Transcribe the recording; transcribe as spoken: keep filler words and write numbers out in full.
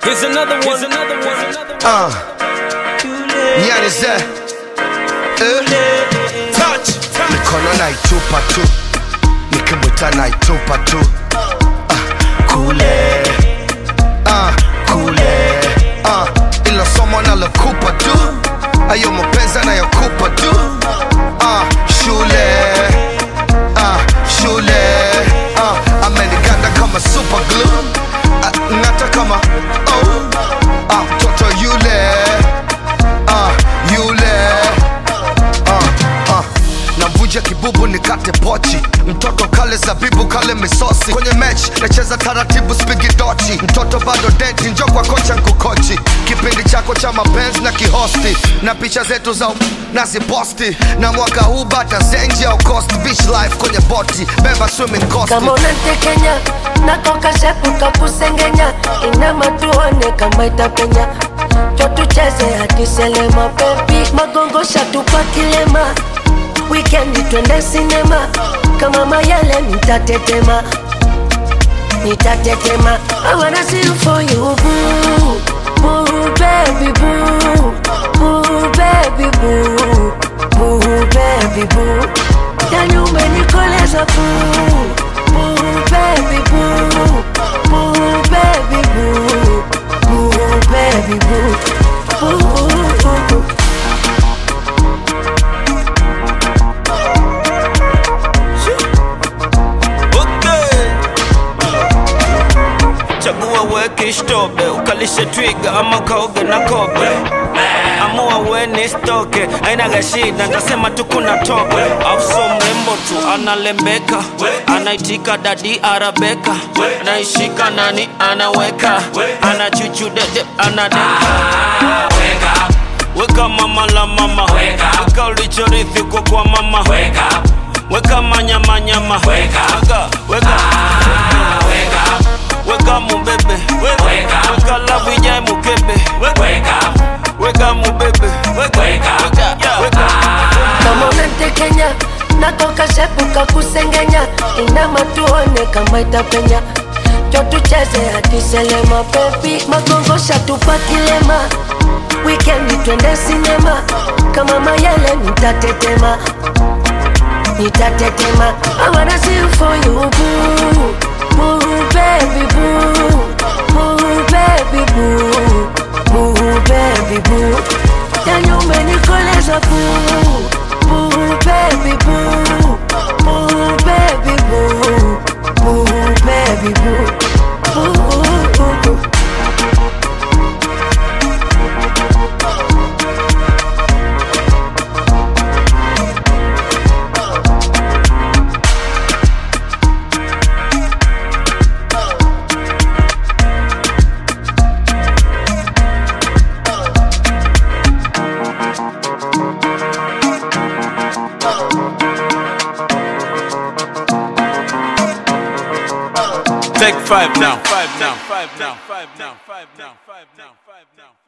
Here's another one. Here's another one. Uh, Nyanize uh, touch, touch. Mikono naitupa tu, nikibuta naitupa tu. uh, Kule uh, Kule uh, ilo somo nalokupa tu, ayo mapenzi nayokupa tu. uh, Shule uh, Shule uh, ameniganda kama super glue. uh, Ngata kama oh uh, toto yule uh, yule uh, uh. Navuja kibubu nikate pochi, mtoto kale zabibu kale misosi. Kwenye match nacheza taratibu spigi dochi, mtoto bado denti njo kwa kocha nkukochi. Kipindi chako cha mapenzi na kihosti, na picha zetu za naziposti. Na mwaka huu bata zenji au cost beach life kwenye boti, beba swimming cost. Kama unantekenya, natoka shepu kakusengenya. Inama tuone kama itapenya, cho tucheze hadi selema baby. Magongo shatupa kilema, weekendi twende cinema. Kama mayele nitatetema, nitatetema. I wanna see you for you boo, boo baby boo, boo baby boo, boo baby boo. Yani umenikoleza boo, boo baby boo, boo baby boo, boo baby boo, boo, boo, boo. Chagua weke ishtobe, ukalishe twiga ama kaoge na kobe. Amua we ni stoke, aina gashida, ndasema tu kuna tope. Afso mrembo tu, analembeka, anaitika dadi arabeka. Naishika nani, anaweka, anachuchu dede, anadeka. Weka mama la mama, weka ulichorithi kwa kwa mama. Weka manyama nyama, weka, weka, weka. Weka mu bebe, weka, weka love ijae mukebe. Weka, weka mu bebe, weka, weka, weka. Kama unantekenya, natoka shepu kakusengenya. Inama tuone kama itapenya, cho tucheze hadi selema baby. Magongo shatupa kilema, weekendi twende cinema. Kama mayele nitatetema, nitatetema. I wanna see you for you boo, boo baby boo, boo baby boo, boo baby boo. Yani umenikoleza boo, boo baby boo, boo baby boo, boo baby boo, boo, boo, boo. Take five now, five now, five now, five now, five now, five now, five now.